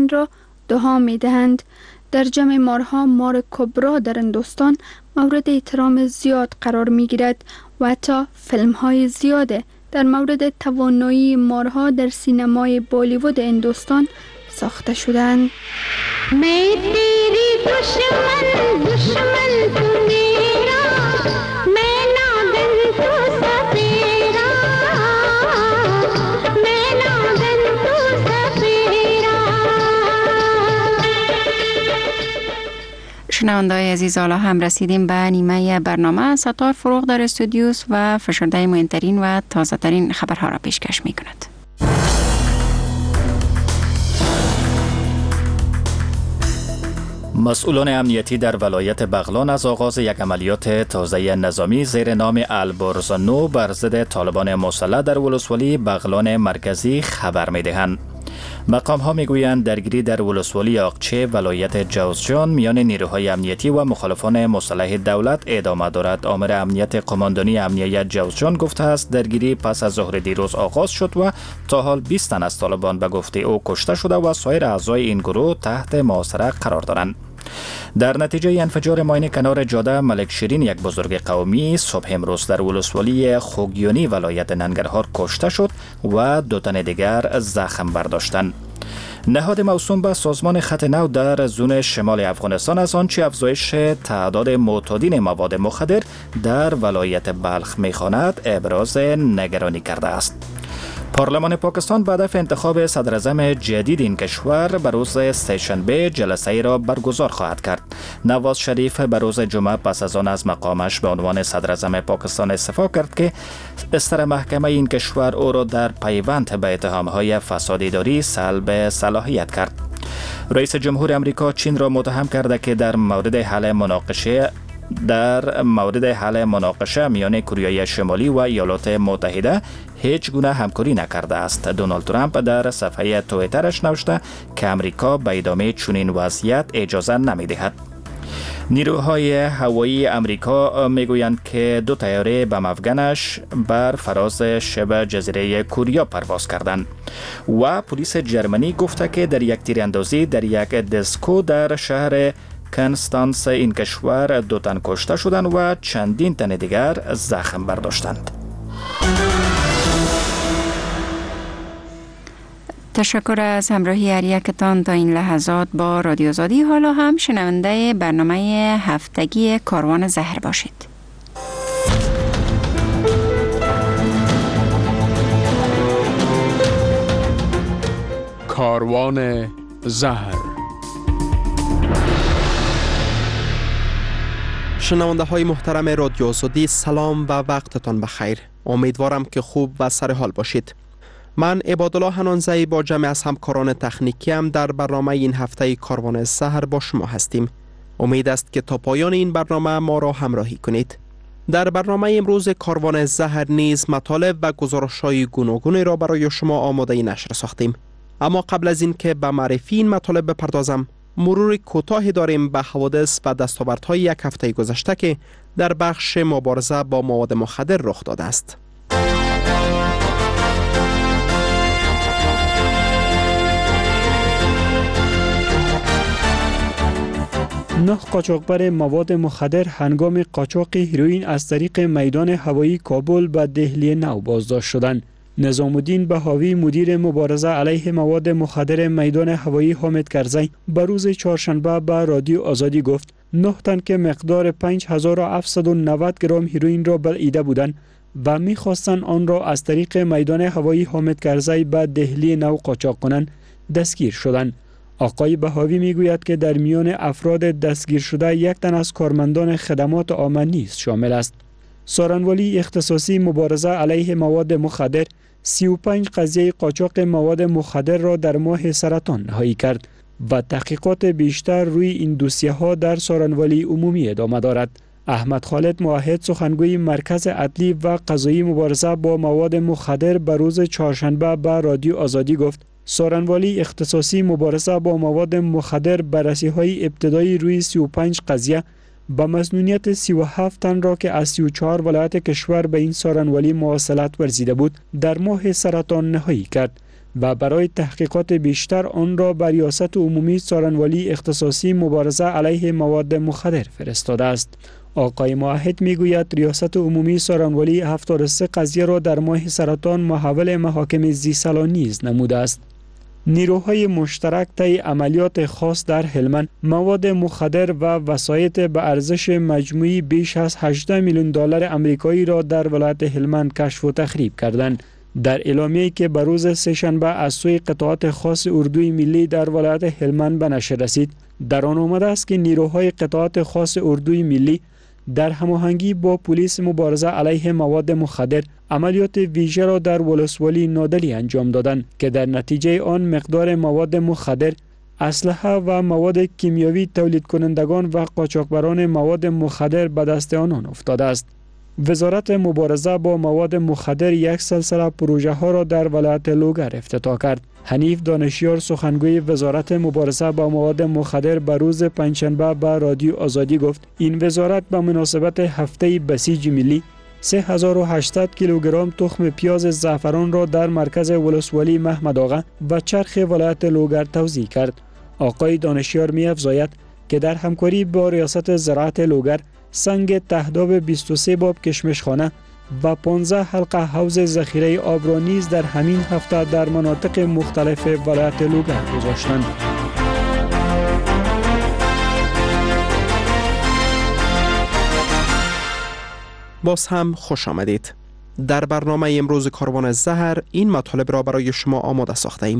آن را دها می دهند. در جمع مارها مار کبرا در هندوستان مورد احترام زیاد قرار می گیرد و حتی فیلم های زیاده در مورد توانایی مارها در سینمای بالیوود هندوستان ساخته شدند. میں تیری دشمن دشمن تو میرا میں ناگن تو سفیرا میں ناگن تو سفیرا. شنونده‌های عزیز، حالا هم رسیدیم به نیمه برنامه. ستار فروغ در استودیوس و فشرده مهمترین و تازه ترین خبرها را پیشکش می کند. مسئولان امنیتی در ولایت بغلان از آغاز یک عملیات تازه نظامی زیر نام البرز 9 بر ضد طالبان مسلح در ولسوالی بغلان مرکزی خبر می‌دهند. مقام ها میگویند درگیری در ولسوالی آقچه ولایت جوزجان میان نیروهای امنیتی و مخالفان مسلح دولت ادامه دارد. آمر امنیت قماندانی امنیت جوزجان گفته است درگیری پس از ظهر دیروز آغاز شد و تا حال 20 تن از طالبان به گفته او کشته شده و سایر اعضای این گروه تحت محاصره قرار دارند. در نتیجه انفجار ماین کنار جاده ملک شیرین، یک بزرگ قومی، صبح امروز در ولسوالی خوگیونی ولایت ننگرهار کشته شد و 2 تن دیگر زخم برداشتند. نهاد موسوم به سازمان خط نو در زون شمال افغانستان از آنچه افزایش تعداد معتادین مواد مخدر در ولایت بلخ می‌خواند ابراز نگرانی کرده است. پارلمان پاکستان به هدف انتخاب صدر اعظم جدید این کشور به روز سه‌شنبه جلسه ای را برگزار خواهد کرد. نواز شریف به روز جمعه پس از آن از مقامش به عنوان صدر اعظم پاکستان استعفا کرد که استر محکمه این کشور او را در پیوند به اتهام‌های فساد اداری سلب صلاحیت کرد. رئیس جمهور آمریکا چین را متهم کرده که در مورد حل مناقشه میان کره شمالی و ایالات متحده هیچ گونه همکاری نکرده است. دونالد ترامپ در صفحه توییترش نوشته که آمریکا به ادامه چنین وضعیت اجازه نمی‌دهد. نیروهای هوایی آمریکا میگویند که 2 طیاره بم افغانش بر فراز شبه جزیره کوریا پرواز کردند و پلیس جرمنی گفته که در یک تیراندازی در یک دیسکو در شهر کنستانس این کشور 2 تن کشته شدند و چندین تن دیگر زخم برداشتند. تشکر از همراهی هر یکتان تا این لحظات با رادیو آزادی. حالا هم شنونده برنامه هفتگی کاروان زهر باشید. کاروان زهر. شنونده های محترم رادیو آزادی، سلام و وقتتان بخیر. امیدوارم که خوب و سر حال باشید. من عبادالله حنانزه‌ای با جمع از همکاران تکنیکی هم در برنامه این هفته کاروان زهر با شما هستیم. امید است که تا پایان این برنامه ما را همراهی کنید. در برنامه امروز کاروان زهر نیز مطالب و گزارش‌های گوناگونی را برای شما آماده نشر ساختیم. اما قبل از این که به معرفی این مطالب بپردازم، مرور کوتاهی داریم به حوادث و دستاوردهای یک هفته گذشته که در بخش مبارزه با مواد مخدر رخ داده است. 9 قاچاقبر مواد مخدر هنگام قاچاق هیروئین از طریق میدان هوایی کابل به دهلی نو بازداشت شدند. نظام الدین بهاوی، مدیر مبارزه علیه مواد مخدر میدان هوایی حامد کرزی، به روز چهارشنبه به رادیو آزادی گفت 9 تن که مقدار 5790 گرم هیروئین را بلعیده بودند و می‌خواستند آن را از طریق میدان هوایی حامد کرزی به دهلی نو قاچاق کنند دستگیر شدند. آقای بهاوی میگوید که در میان افراد دستگیر شده 1 تن از کارمندان خدمات عامه نیز شامل است. سارنوالی اختصاصی مبارزه علیه مواد مخدر 35 قضیه قاچاق مواد مخدر را در ماه سرطان نهایی کرد و تحقیقات بیشتر روی این دوسیه‌ها در سارنوالی عمومی ادامه دارد. احمد خالد موحد، سخنگوی مرکز عدلی و قضایی مبارزه با مواد مخدر، به روز چهارشنبه به رادیو آزادی گفت سارنوالی اختصاصی مبارزه با مواد مخدر بررسی‌های ابتدایی روی 35 قضیه با مسئولیت 37 تن را که از 34 ولایت کشور به این سارنوالی مواصلت ورزیده بود در ماه سرطان نهایی کرد و برای تحقیقات بیشتر آن را بر ریاست عمومی سارنوالی اختصاصی مبارزه علیه مواد مخدر فرستاده است. آقای موحد میگوید ریاست عمومی سارنوالی 73 قضیه را در ماه سرطان محول محاکم زیسلا نیز نموده است. نیروهای مشترک طی عملیات خاص در هلمند مواد مخدر و وسایط به ارزش مجموعی بیش از 18 میلیون دلار آمریکایی را در ولایت هلمند کشف و تخریب کردند. در اعلامیه‌ای که به روز سه‌شنبه از سوی قطعات خاص اردوی ملی در ولایت هلمند به نشر رسید، در آن آمده است که نیروهای قطعات خاص اردوی ملی در هماهنگی با پلیس مبارزه علیه مواد مخدر عملیات ویژه را در ولسوالی نادلی انجام دادند که در نتیجه آن مقدار مواد مخدر، اسلحه و مواد کیمیاوی تولید کنندگان و قاچاقبران مواد مخدر به دست آنان افتاده است. وزارت مبارزه با مواد مخدر یک سلسله پروژه ها را در ولایت لوگر افتتاح کرد. حنیف دانشیار سخنگوی وزارت مبارزه با مواد مخدر به روز پنجشنبه به رادیو آزادی گفت این وزارت به مناسبت هفته بسیج ملی 3800 کیلوگرم تخم پیاز زعفران را در مرکز ولسوالی محمد آقا و چرخ ولایت لوگر توزیع کرد. آقای دانشیار می افزاید که در همکاری با ریاست زراعت لوگر سنگ تهداب 23 باب کشمشخانه و 15 حلقه حوض ذخیره آب را نیز در همین هفته در مناطق مختلف ولایت لوگر گذاشتند. باز هم خوش آمدید. در برنامه امروز کاروان زهر این مطالب را برای شما آماده ساخته ایم.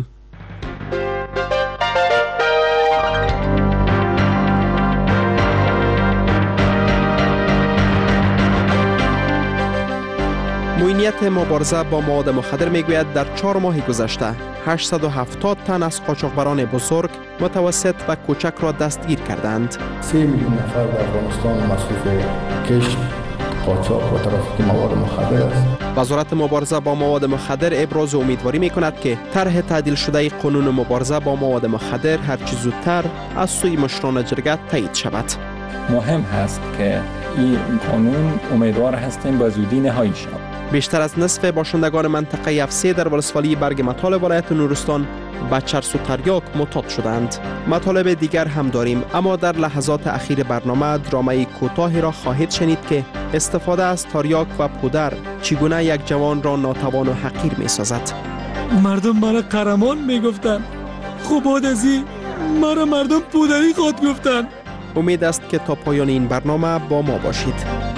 موینیت مبارزه با مواد مخدر میگوید در 4 ماه گذشته 870 تن از قاچاقبران بزرگ، متوسط و کوچک را دستگیر کردند. 3 میلیون نفر در افغانستان مصروف کشت، قاچاق و ترافیک مواد مخدر است. وزارت مبارزه با مواد مخدر ابراز امیدواری میکند که طرح تعدیل شده قانون مبارزه با مواد مخدر هرچه زودتر از سوی مشران جرگه تایید شود. مهم هست که این قانون امیدوار هستیم به زودی نهایی شود. بیشتر از نصف باشندگان منطقه F3 در ولسوالی برگ مطال ولایت نورستان به چرس و تریاک معتاد شدند. مطالب دیگر هم داریم، اما در لحظات اخیر برنامه درامه کوتاهی را خواهید شنید که استفاده از تریاک و پودر چگونه یک جوان را ناتوان و حقیر می سازد. مردم مرا قهرمان می گفتن، خب بعد از این مرا مردم پودری خود گفتن. امید است که تا پایان این برنامه با ما باشید.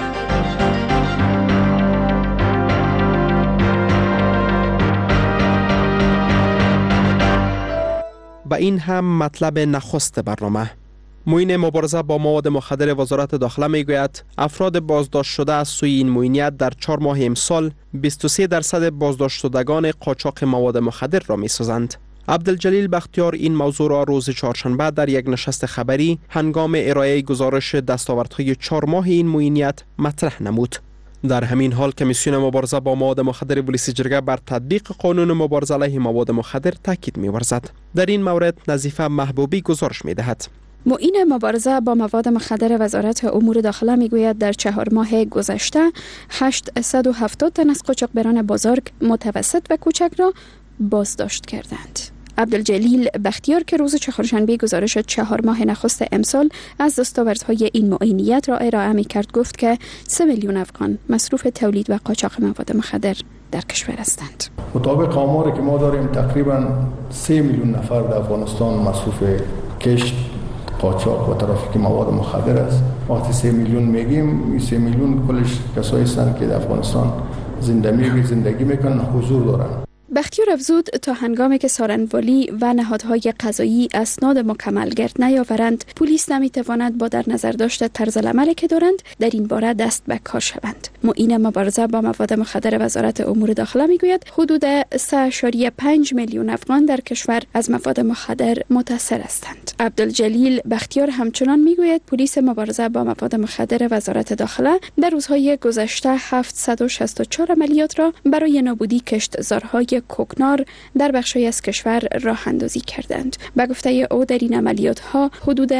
و این هم مطلب نخست برنامه. معین مبارزه با مواد مخدر وزارت داخله میگوید افراد بازداشت شده از سوی این معینیت در 4 ماه امسال 23% بازداشت شدگان قاچاق مواد مخدر را میسازند. عبدالجلیل بختیار این موضوع را روز چهارشنبه در یک نشست خبری هنگام ارائه گزارش دستاوردهای 4 ماه این معینیت مطرح نمود. در همین حال کمیسیون مبارزه با مواد مخدر ولسی جرگه بر تطبیق قانون مبارزه علیه مواد مخدر تاکید می‌ورزد. در این مورد نظیفه محبوبی گزارش می‌دهد. معین مبارزه با مواد مخدر وزارت امور داخله میگوید در 4 ماه گذشته 870 تن از قاچاقبران بزرگ، متوسط و کوچک را بازداشت کردند. عبدالجلیل بختیار که روز چهارشنبه گزارش 4 ماه نخست امسال از دستاوردهای این معینیت را ارائه می کرد گفت که 3 میلیون افغان مصروف تولید و قاچاق مواد مخدر در کشور هستند. مطابق آماری که ما داریم تقریبا 3 میلیون نفر در افغانستان مصروف کشت، قاچاق و ترافیک مواد مخدر است. وقتی 3 میلیون میگیم، 3 میلیون کلش کسایی هستند که در افغانستان زندگی میکنن، حضور دارن. بختیار افزود تا هنگامی که سارنوالی و نهادهای قضایی اسناد مکمل گرد نیاورند، پلیس نمیتواند با در نظر داشته طرز العملی که دارند در این باره دست به کار شوند. معین مبارزه با مواد مخدر وزارت امور داخله میگوید حدود 3.5 میلیون افغان در کشور از مواد مخدر متاثر هستند. عبدالجلیل بختیار همچنان میگوید پلیس مبارزه با مواد مخدر وزارت داخله در روزهای گذشته 764 عملیات را برای نابودی کشتزارهای شهری کوکنار در بخشی از کشور راه اندازی کردند. به گفته او در این عملیات ها حدود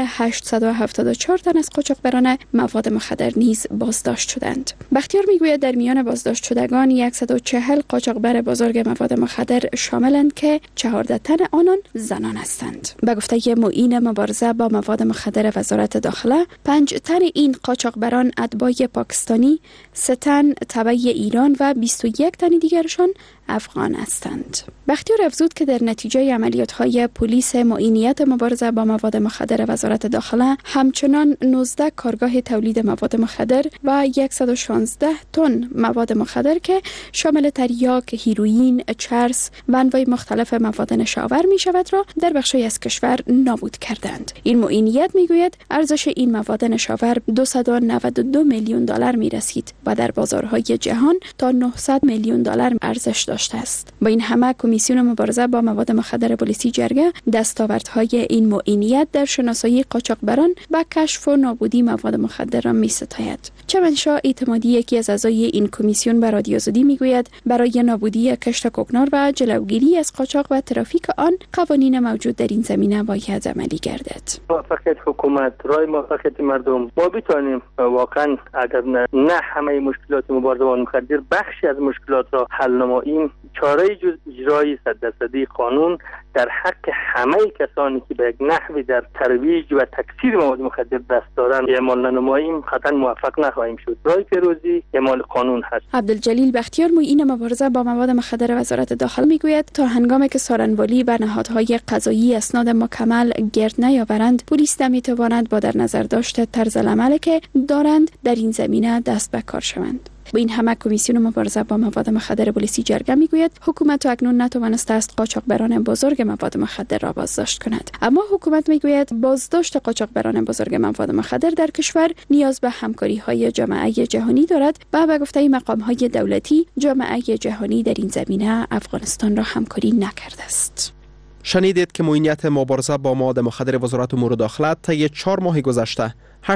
874 تن از قاچاقبران مواد مخدر نیز بازداشت شدند. بختیار میگوید در میان بازداشت شدگان 140 قاچاقبر بزرگ مواد مخدر شاملند که 14 تن آنان زنان هستند. به گفته معین مبارزه با مواد مخدر وزارت داخله، 5 تن این قاچاقبران اتباع پاکستانی، 3 تن تبع ایران و 21 تن دیگرشان افغان هستند. بختیار افزود که در نتیجه عملیات‌های پلیس معینیت مبارزه با مواد مخدر وزارت داخله همچنان 19 کارگاه تولید مواد مخدر و 116 تن مواد مخدر که شامل تریاک، هیروئین، چرس و انواع مختلف مواد نشاور می شود را در بخشی از کشور نابود کردند. این معینیت می گوید ارزش این مواد نشاور 292 میلیون دلار می رسید و در بازارهای جهان تا 900 میلیون دلار ارزش داشته است. با این همه کمیسیون مبارزه با مواد مخدر پلیسی جرگه دستاوردهای این معینیت در شناسایی قاچاقبران و کشف و نابودی مواد مخدر را می ستاید. چمنشاه اعتمادی یکی از اعضای این کمیسیون به رادیو آزادی می گوید برای نابودی کشت کوکنار و جلوگیری از قاچاق و ترافیک آن قوانین موجود در این زمینه باید عملی گردد. موفقیت حکومت، رای موفقیت مردم، ما بتوانیم واقعا اگر نه همه مشکلات مبارزه با مخدر بخشی از مشکلات را حل نماییم، چاره جز اجرای 100% قانون در حق همه کسانی که به یک نحوی در ترویج و تکثیر مواد مخدر دست دارند اعمال نماییم، قطعا موفق نخواهیم شد. راه پیروزی اعمال قانون هست. عبدالجلیل بختیار معین مبارزه با مواد مخدر وزارت داخل میگوید تا هنگامی که سارنوالی و نهادهای قضایی اسناد مکمل گرد نیاورند، پلیس نمیتواند با در نظر داشت طرز العملی که دارند در این زمینه دست به کار شوند. با این همه کمیسیون مبارزه با مواد مخدر پلیسی جرگه میگوید حکومت اکنون نتوانسته است قاچاقبران بزرگ مواد مخدر را بازداشت کند. اما حکومت میگوید بازداشت قاچاقبران بزرگ مواد مخدر در کشور نیاز به همکاری های جامعه جهانی دارد و به گفته مقام های دولتی جامعه جهانی در این زمینه افغانستان را همکاری نکرده است. شنیدید که معینیت مبارزه با مواد مخدر وزارت امور داخله طی 4 ماه گذشته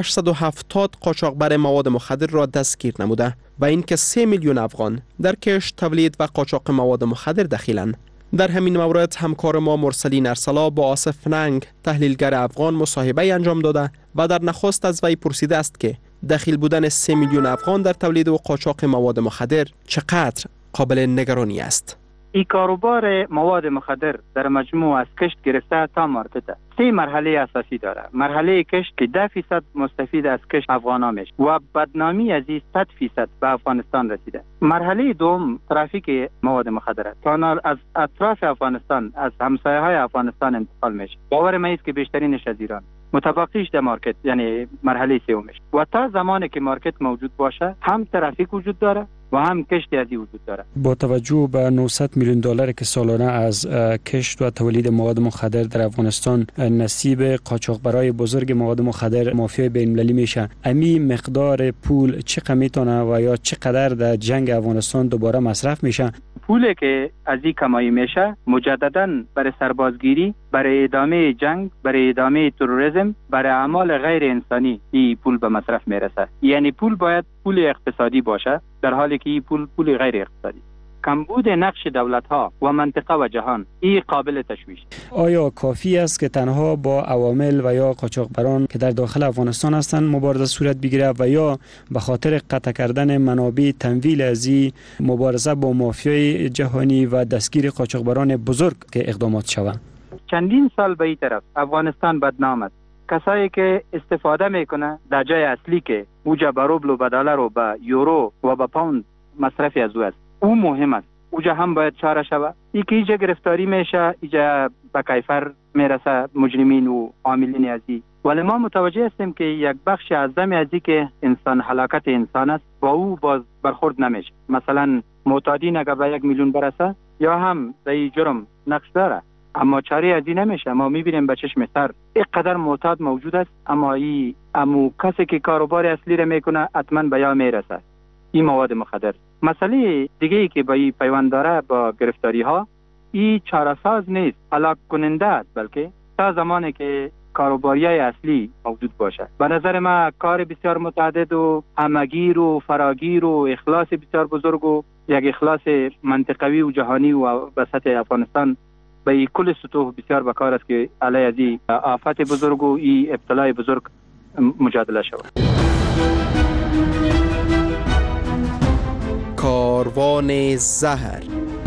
870 قاچاقبر مواد مخدر را دستگیر نموده و اینکه 3 میلیون افغان در کشت، تولید و قاچاق مواد مخدر دخیلند. در همین مورد همکار ما مرسلین ارسلا با آصف ننگ تحلیلگر افغان مصاحبه انجام داده و در نخست از وی پرسیده است که دخیل بودن 3 میلیون افغان در تولید و قاچاق مواد مخدر چقدر قابل نگرانی است. این کاروبار مواد مخدر در مجموع از کشت گرفته تا مارکت 3 مرحله اساسی داره. مرحله کشت که 10% مستفید از کشت افغانا میشه و بدنامی از این 100% به افغانستان رسیده. مرحله دوم ترافیک مواد مخدر است. کانال از اطراف افغانستان، از همسایه های افغانستان انتقال میشه. باور من است که بیشترینش از ایران. متبقیش در مارکت، یعنی مرحله سومش. و تا زمانی که مارکت موجود باشه هم ترافیک وجود داره و هم کشت ازی وجود داره. با توجه به 900 میلیون دلار که سالانه از کشت و تولید مواد مخدر در افغانستان نصیب قاچاقبرای بزرگ مواد مخدر مافیای بین‌المللی میشه، امی مقدار پول چقدر میتونه و یا چقدر در جنگ افغانستان دوباره مصرف میشه؟ پولی که از این کمایی میشه مجددا برای سربازگیری، برای ادامه جنگ، برای ادامه تروریسم، برای اعمال غیر انسانی این پول به مصرف میرسه. یعنی پول باید پول اقتصادی باشه، در حالی که این پول غیر اقتصادی. کمبود نقش دولت‌ها و منطقه و جهان این قابل تشویش. آیا کافی است که تنها با عوامل و یا قاچاقبران که در داخل افغانستان هستند مبارزه صورت بگیره و یا به خاطر قطع کردن منابع تمویل از این مبارزه با مافیای جهانی و دستگیر قاچاقبران بزرگ که اقدامات شود؟ چندین سال به این طرف افغانستان بدنام است. کسایی که استفاده میکنه در جای اصلی که اوجا به روبل و به دلار و به یورو و به پوند مصرفی از او است، او مهم است. اوجا هم باید چاره شود. یکی اینجا گرفتاری میشه، اینجا به کیفر میرسه مجرمین و عاملین ازی. ولی ما متوجه هستیم که یک بخش اعظم از این که انسان هلاکت انسان است با او باز برخورد نمیشه. مثلا معتادین اگر به 1 میلیون برسه یا هم در این جرم نقش داره، اما چاره از این نمیشه. ما میبینیم به چشم سر اینقدر معتاد موجود است، اما امو کسی که کاروبار اصلی را میکنه حتما به یا میرسه این مواد مخدر. مسئله دیگه ای که با این پیوند داره با گرفتاری ها، این چاره ساز نیست، هلاک کننده است، بلکه تا زمانی که کاروباریای اصلی موجود باشه. به نظر من کار بسیار متعدد و همگیر و فراگیر و اخلاص بسیار بزرگ و یک اخلاص منطقوی و جهانی و به سطح افغانستان به کل سطوح بسیار بکار است که علیه از این آفت بزرگ و این ابتلای بزرگ مجادله شود. کاروان زهر.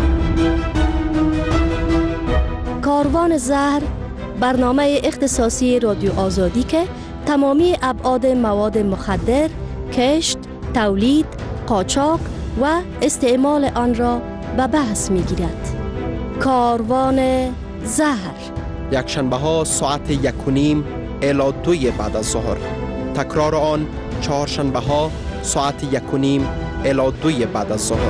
کاروان زهر برنامه اختصاصی رادیو آزادی که تمامی ابعاد مواد مخدر، کشت، تولید، قاچاق و استعمال آن را به بحث می گیرد. کاروان زهر یک شنبه ها ساعت 1:30 الی 2 بعد از ظهر. تکرار آن چهارشنبه ها ساعت 1:30 الی 2 بعد از ظهر.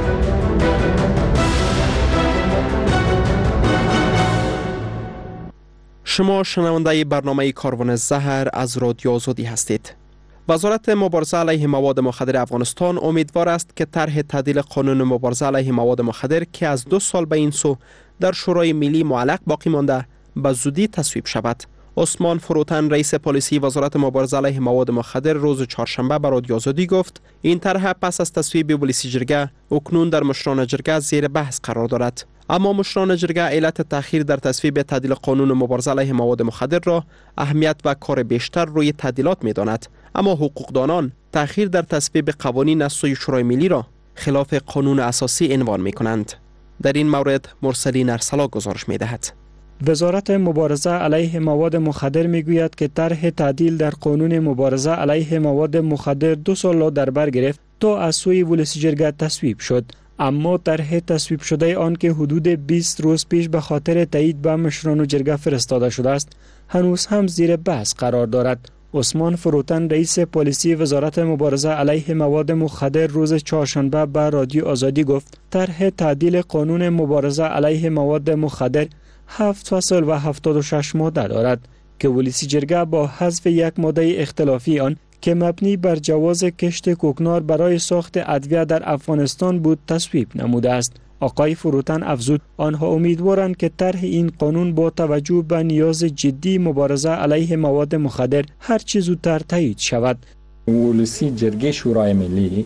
شما شنونده برنامه کاروان زهر از رادیو آزادی هستید. وزارت مبارزه علیه مواد مخدر افغانستان امیدوار است که طرح تعدیل قانون مبارزه علیه مواد مخدر که از 2 سال به این سو در شورای ملی معلق باقی مانده به زودی تصویب شود. عثمان فروتن رئیس پلیسی وزارت مبارزه علیه مواد مخدر روز چهارشنبه به رادیو آزادی گفت این طرح پس از تصویب ولسی جرگه اکنون در مشران جرگه زیر بحث قرار دارد. اما مشران جرگه علت تأخیر در تصویب تعدیل قانون مبارزه علیه مواد مخدر را اهمیت و کار بیشتر روی تعدیلات می‌داند. اما حقوقدانان تأخیر در تصویب قوانین از سوی شورای ملی را خلاف قانون اساسی عنوان می‌کنند. در این مورد مرسلین ارسلا گزارش می‌دهد. وزارت مبارزه علیه مواد مخدر میگوید که طرح تعدیل در قانون مبارزه علیه مواد مخدر 2 سال را در بر گرفت تا از سوی ولسی جرگه تصویب شد، اما طرح تصویب شده آن که حدود 20 روز پیش به خاطر تایید به مشران جرگه فرستاده شده است هنوز هم زیر بحث قرار دارد. عثمان فروتن رئیس پلیسی وزارت مبارزه علیه مواد مخدر روز چهارشنبه به رادیو آزادی گفت طرح تعدیل قانون مبارزه علیه مواد مخدر 7 فصل و 76 ماده دارد که ولسی جرگه با حذف یک ماده اختلافی آن که مبنی بر جواز کشت کوکنار برای ساخت ادویه در افغانستان بود تصویب نموده است. آقای فروتن افزود آنها امیدوارند که طرح این قانون با توجه به نیاز جدی مبارزه علیه مواد مخدر هر چه زودتر تایید شود. ولسی جرگه شورای ملی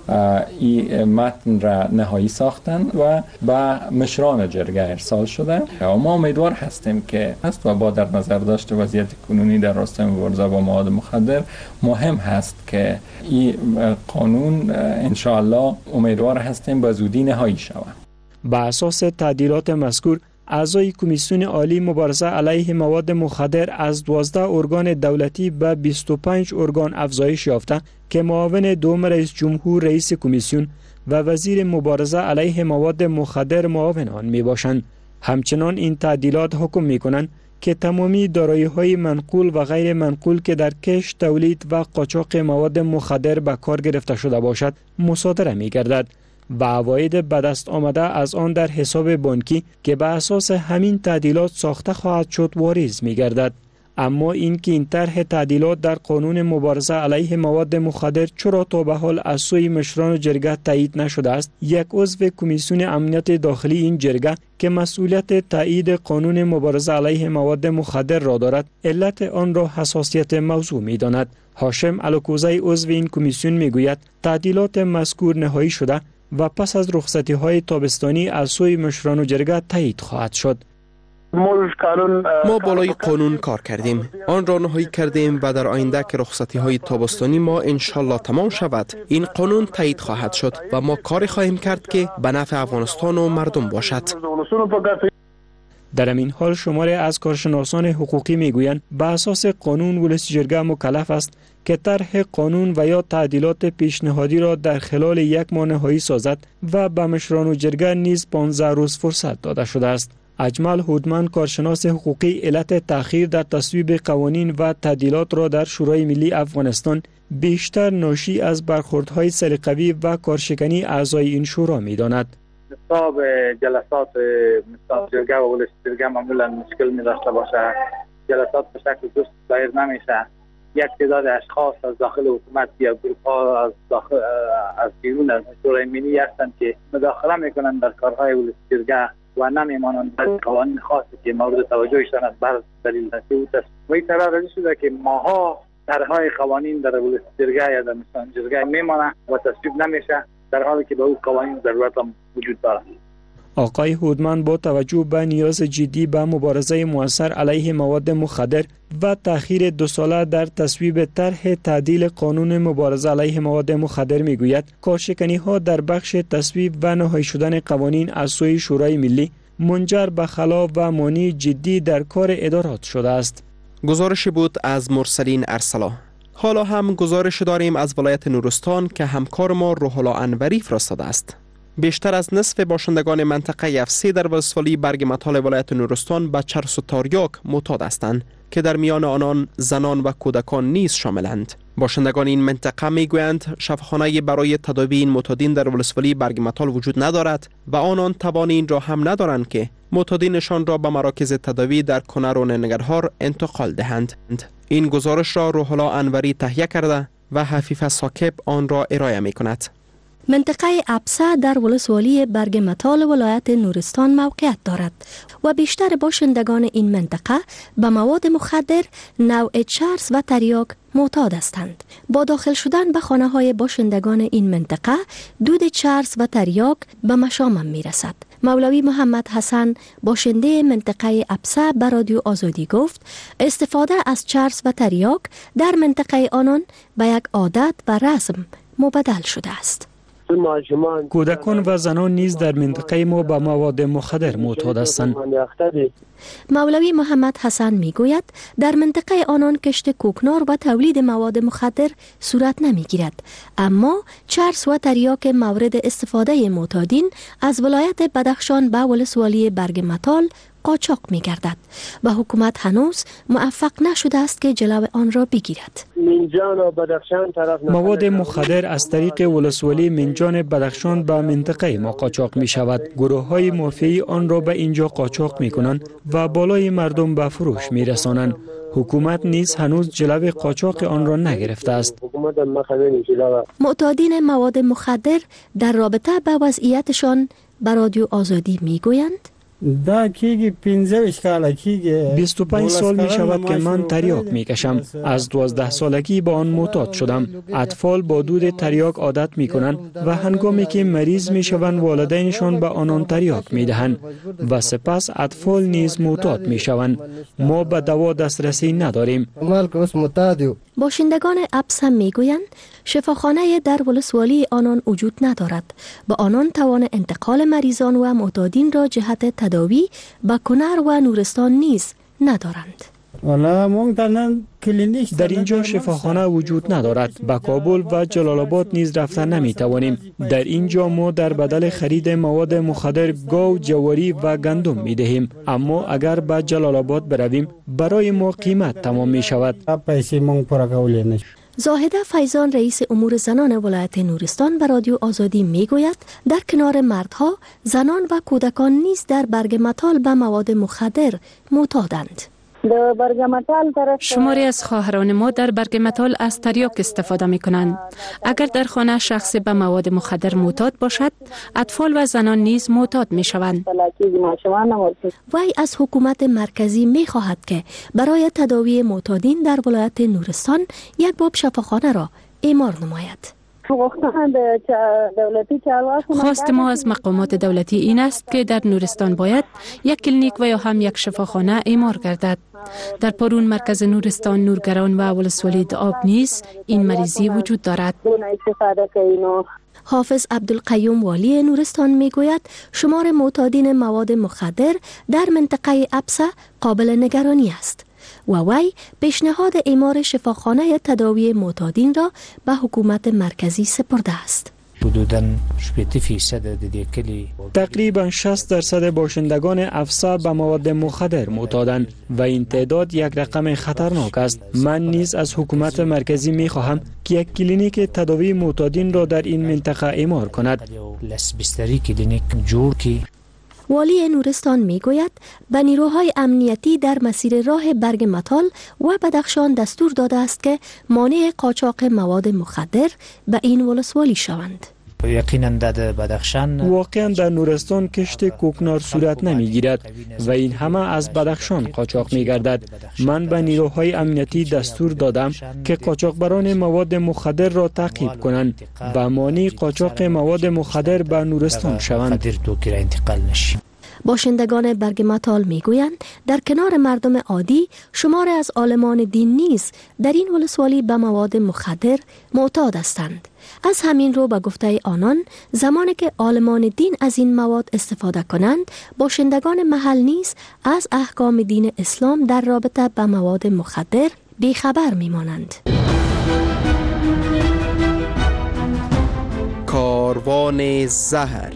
این متن را نهایی ساختن و به مشران جرگه ارسال شده. ما امیدوار هستیم که است و با در نظر داشت وضعیت کنونی در راستای مبارزه با مواد مخدر مهم هست که این قانون انشاءالله امیدوار هستیم به زودی نهایی شود. به اساس تعدیلات مذکور اعضای کمیسیون عالی مبارزه علیه مواد مخدر از 12 ارگان دولتی به 25 ارگان افزایش یافته که معاون دوم رئیس جمهور رئیس کمیسیون و وزیر مبارزه علیه مواد مخدر معاون آن می باشند. همچنان این تعدیلات حکم می کنند که تمامی دارایی‌های منقول و غیر منقول که در کشت، تولید و قاچاق مواد مخدر به کار گرفته شده باشد مصادره می گردد و عواید به دست آمده از آن در حساب بانکی که به اساس همین تعدیلات ساخته خواهد شد واریز می گردد. اما اینکه این طرح تعدیلات در قانون مبارزه علیه مواد مخدر چرا تا به حال از سوی مشران جرگه تایید نشده است، یک عضو کمیسیون امنیت داخلی این جرگه که مسئولیت تایید قانون مبارزه علیه مواد مخدر را دارد علت آن را حساسیت موضوع می داند. هاشم الکوزی عضو این کمیسیون می گوید تعدیلات مذکور نهایی شده و پس از رخصتی های تابستانی از سوی مشران جرگه تایید خواهد شد. ما بالای قانون کار کردیم، آن را نهایی کردیم و در آینده که رخصتی های تابستانی ما انشالله تمام شود این قانون تایید خواهد شد و ما کاری خواهیم کرد که به نفع افغانستان و مردم باشد. در این حال شماری از کارشناسان حقوقی میگویند به اساس قانون ولسی جرگه مکلف است که طرح قانون و یا تعدیلات پیشنهادی را در خلال 1 ماه نهایی سازد و به مشران جرگه نیز 15 روز فرصت داده شده است. اجمل هودمن کارشناس حقوقی علت تأخیر در تصویب قوانین و تعدیلات را در شورای ملی افغانستان بیشتر ناشی از برخوردهای سلیقه‌ای و کارشکنی اعضای این شورا می‌داند. نصاب جلسات نصاب جرگه و ولسی جرگه معمولا مشکل می داشته باشه. جلسات به شکل درست دایر نمیشه. یک تعداد اشخاص از داخل حکومت یا گروه ها از بیرون از شورای ملی هستند که مداخله میکنند در کارهای ولسی جرگه و نمیمانند در قوانین خاصی که مورد توجهشان است بر دلیل تصویب است. و این طرح رجوع شده که ماها طرحهای قوانین در جرگه یا در مثلا جرگه میمانه و تصویب نمیشه، در حالی که به او قوانین ضرورت هم وجود دارد. آقای هودمان با توجه به نیاز جدی به مبارزه مؤثر علیه مواد مخدر و تأخیر 2 ساله در تصویب طرح تعدیل قانون مبارزه علیه مواد مخدر میگوید کارشکنی ها در بخش تصویب و نهایی شدن قوانین از سوی شورای ملی منجر به خلا و مانع جدی در کار ادارات شده است. گزارش بود از مرسلین ارسلا. حالا هم گزارش داریم از ولایت نورستان که همکار ما روح‌الله انوری فرستاده است. بیشتر از نصف باشندگان منطقه افسی در ولسوالی برگ مطال ولایت نورستان به چرس و تاریاک معتاد هستند که در میان آنان زنان و کودکان نیز شاملند. باشندگان این منطقه میگویند شفاخانه برای تداوی این معتادین در ولسوالی برگ مطال وجود ندارد و آنان توان این را هم ندارند که معتادینشان را به مراکز تداوی در کنر و ننگرهار انتقال دهند. این گزارش را روح‌الله انوری تهیه کرده و حفیظ ساکب آن را ارائه میکند. منطقه ابسه در ولسوالی برگ مطال ولایت نورستان موقعیت دارد و بیشتر باشندگان این منطقه به مواد مخدر نوع چرس و تریاک معتاد هستند. با داخل شدن به خانه های باشندگان این منطقه دود چرس و تریاک به مشامم می رسد. مولوی محمد حسن باشنده منطقه ابسه به رادیو آزادی گفت استفاده از چرس و تریاک در منطقه آنان به یک عادت و رسم مبدل شده است. کودکان و زنان نیز در منطقه ما به مواد مخدر معتاد هستند. مولوی محمد حسن می گوید در منطقه آنان کشت کوکنار و تولید مواد مخدر صورت نمی گیرد، اما چرس و تریاک مورد استفاده معتادین از ولایت بدخشان به ولسوالی برگ مطال قاچاق می گردد و حکومت هنوز موفق نشده است که جلو آن را بگیرد. مواد مخدر از طریق ولسوالی منجان بدخشان به منطقه ما قاچاق می شود. گروه های مافیایی آن را به اینجا قاچاق می کنند و بالای مردم به فروش می رسانند. حکومت نیز هنوز جلو قاچاق آن را نگرفته است. معتادین مواد مخدر در رابطه با وضعیتشان به رادیو آزادی می گویند 25 سال می شود که من تریاک می کشم. از 12 سالگی با آن معتاد شدم. اطفال با دود تریاک عادت می کنند و هنگامی که مریض می شوند والدینشان به آنان تریاک می دهند و سپس اطفال نیز معتاد می شوند. ما به دوا دسترسی نداریم. باشندگان ابسه می گویند شفاخانه در ولسوالی آنان وجود ندارد. با آنان توان انتقال مریضان و معتادین را جهت تداوی به کنر و نورستان نیز ندارند. در اینجا شفاخانه وجود ندارد. به کابل و جلال آباد نیز رفتن نمی توانیم. در اینجا ما در بدل خرید مواد مخدر گاو، جواری و گندم می دهیم، اما اگر به جلال آباد برویم برای ما قیمت تمام می شود. زاهده فیضان رئیس امور زنان ولایت نورستان به رادیو آزادی می گوید در کنار مردها زنان و کودکان نیز در برگ مطال به مواد مخدر معتادند. شماری از خواهران ما در برگ مطال از تریاک استفاده می کنند. اگر در خانه شخصی به مواد مخدر معتاد باشد، اطفال و زنان نیز معتاد می شوند. وی از حکومت مرکزی می خواهد که برای تداوی معتادین در ولایت نورستان یک باب شفاخانه را اعمار نماید. خواست ما از مقامات دولتی این است که در نورستان باید یک کلینیک و یا هم یک شفاخانه اعمار گردد. در پارون مرکز نورستان، نورگران و ولسوالی دعاب نیز این مریضی وجود دارد. حافظ عبدالقیوم والی نورستان می گوید شمار معتادین مواد مخدر در منطقه ابسه قابل نگرانی است و وی پیشنهاد اعمار شفاخانه تداوی معتادین را به حکومت مرکزی سپرده است. تقریبا 60% باشندگان افسا به مواد مخدر معتادند و این تعداد یک رقم خطرناک است. من نیز از حکومت مرکزی می خواهم که یک کلینیک تداوی معتادین را در این منطقه اعمار کند. والی نورستان می گوید به نیروهای امنیتی در مسیر راه برگ مطال و بدخشان دستور داده است که مانع قاچاق مواد مخدر به این ولسوالی شوند. یقینا در بدخشان واقعا در نورستان کشت کوکنار صورت نمیگیرد و این همه از بدخشان قاچاق میگردد. من به نیروهای امنیتی دستور دادم که قاچاقبران مواد مخدر را تعقیب کنند و مانع قاچاق مواد مخدر به نورستان شوند. باشندگان برگ متال میگویند در کنار مردم عادی شمار از عالمان دین نیز در این ولسوالی به مواد مخدر معتاد هستند. از همین رو به گفته آنان زمانی که عالمان دین از این مواد استفاده کنند، باشندگان محل نیز از احکام دین اسلام در رابطه به مواد مخدر بیخبر میمانند. کاروان زهر.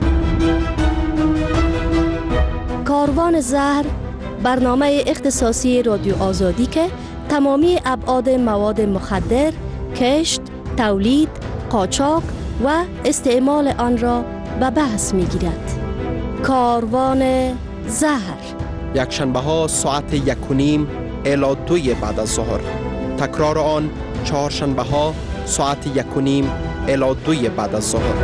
کاروان زهر برنامه اختصاصی رادیو آزادی که تمامی ابعاد مواد مخدر، کشت، تولید، قاچاق و استعمال آن را به بحث می گیرد. کاروان زهر یک شنبه ها ساعت 1:30 الی 2 بعد از ظهر. تکرار آن چهارشنبه ها ساعت 1:30 الی 2 بعد از ظهر.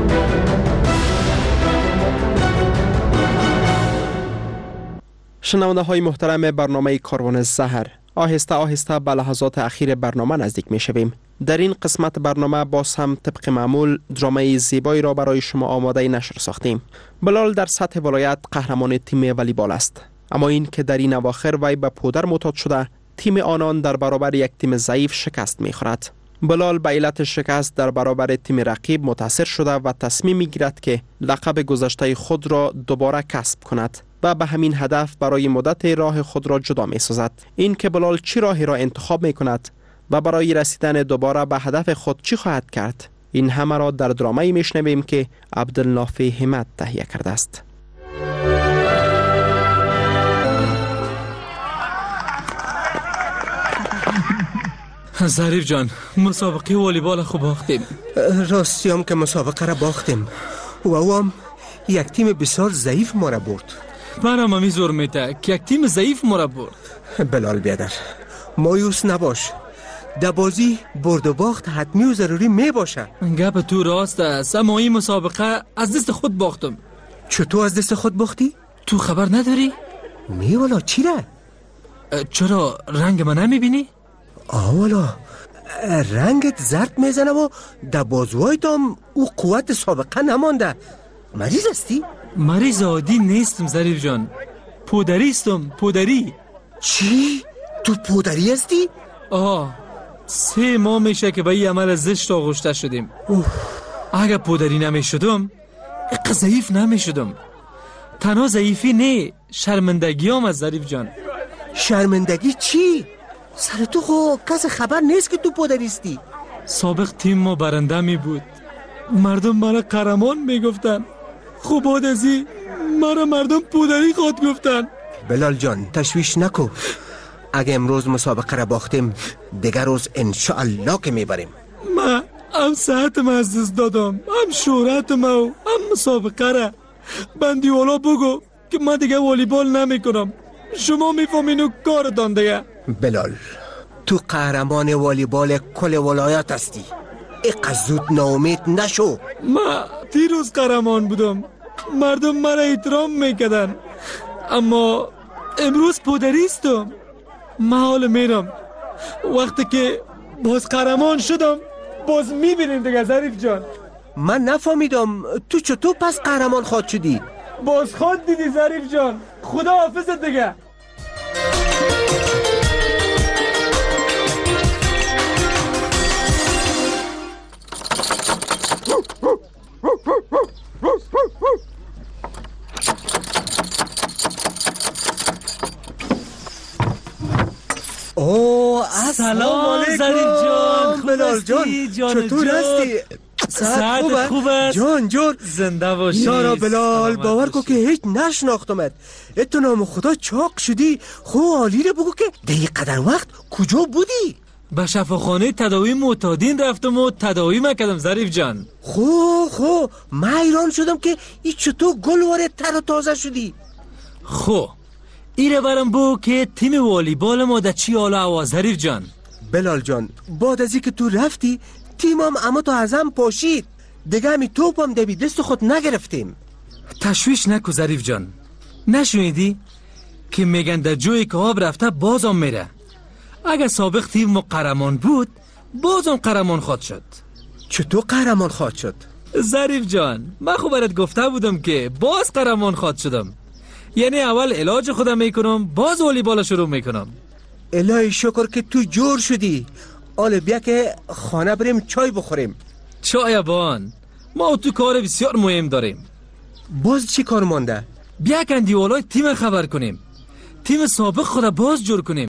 شنونده های محترم برنامه کاروان زهر، آهسته آهسته به لحظات اخیر برنامه نزدیک می شویم. در این قسمت برنامه باز هم طبق معمول درامای زیبایی را برای شما آماده نشر ساختیم. بلال در سطح ولایت قهرمان تیم والیبال است، اما این که در این اواخر وی به پودر معتاد شده، تیم آنان در برابر یک تیم ضعیف شکست می خورد. بلال به علت شکست در برابر تیم رقیب متاثر شده و تصمیم می گیرد که لقب گذشته خود را دوباره کسب کند و به همین هدف برای مدت راه خود را جدا می سازد. این که بلال چی راهی را انتخاب می کند و برای رسیدن دوباره به هدف خود چی خواهد کرد، این همه را در درامایی می شنویم که عبدالنافع همت تهیه کرده است. ظریف جان، مسابقه والیبال خوب باختیم. راستی هم که مسابقه را باختیم و او هم یک تیم بسیار ضعیف ما را برد. برام همی زور میته که یک تیم ضعیف ما را برد. بلال بیادر، مایوس نباش، در بازی برد و باخت حتمی و ضروری می باشه. گپ تو راست است، اما این مسابقه از دست خود باختم. چطور از دست خود باختی؟ تو خبر نداری؟ می والا چی را؟ چرا رنگ من نمیبینی؟ والا رنگت زرد میزنه و در بازوهای دام او قوت سابقه نمانده. مریض هستی؟ مریض عادی نیستم ظریف جان، پودری استم. پودری. چی؟ تو پودری هستی؟ 3 ماه میشه که به این عمل زشت آغشته شدیم. اگر پودری نمیشدم اقا ضعیف نمیشدم. تنها ضعیفی نه، شرمندگی هم از ظریف جان. شرمندگی چی؟ سر تو خو کس خبر نیست که تو پودریستی. سابق تیم ما برنده می بود، مردم مرا قهرمان می گفتن. خب بعد از این مرا مردم پودری خواد گفتن. بلال جان تشویش نکو، اگه امروز مسابقه را باختیم دیگر روز انشاءالله که میبریم. من هم صحتم از دست دادم، هم شهرتم و هم مسابقه را. بندی والا بگو که من دیگه والیبال نمی کنم. شما میفهمین و کارتان دیگه. بلال تو قهرمان والیبال کل ولایت هستی، اقا زود ناامید نشو. من دیروز قهرمان بودم، مردم مرا احترام میکردن، اما امروز پودریستم. من حال میرم، وقتی که باز قهرمان شدم باز میبینیم دیگه ظریف جان. من نفهمیدم تو چطور پس قهرمان خواد شدی؟ باز خود دیدی ظریف جان. خدا حافظت دیگه. سلام ظریف جان. بلال جان چطور هستی؟ صحت خوبه؟ جان زنده باشی. یارا بلال باور کو که هیچ نشناختمت. اتو نام خدا چاق شدی. خو عالی رو بگو که دیگه قدر وقت کجا بودی؟ به شفاخانه تداوی معتادین رفتم و تداوی مکردم ظریف جان. خو من ایران شدم که ای چطور گل وارد تر و تازه شدی. ایره برم بو که تیم والیبال ما در چی حال و ظریف جان. بلال جان بعد از که تو رفتی تیمم اما تو ازم پاشید. دیگه همی توپ هم دبی دست خود نگرفتیم. تشویش نکو ظریف جان. نشنیدی که میگن در جوی که آب رفته بازم میره. اگه سابق تیم ما قهرمان بود بازم قهرمان خواد شد. چطور قهرمان خواد شد؟ ظریف جان من خب برات گفته بودم که باز قهرمان خواد شدم. یعنی اول علاج خودم میکنم باز والیبال شروع میکنم. الهی شکر که تو جور شدی. آل بیا که خانه بریم چای بخوریم. چای بان ما تو کار بسیار مهم داریم. باز چی کار مانده؟ بیا کن دیوالای تیم خبر کنیم. تیم سابق خود باز جور کنیم.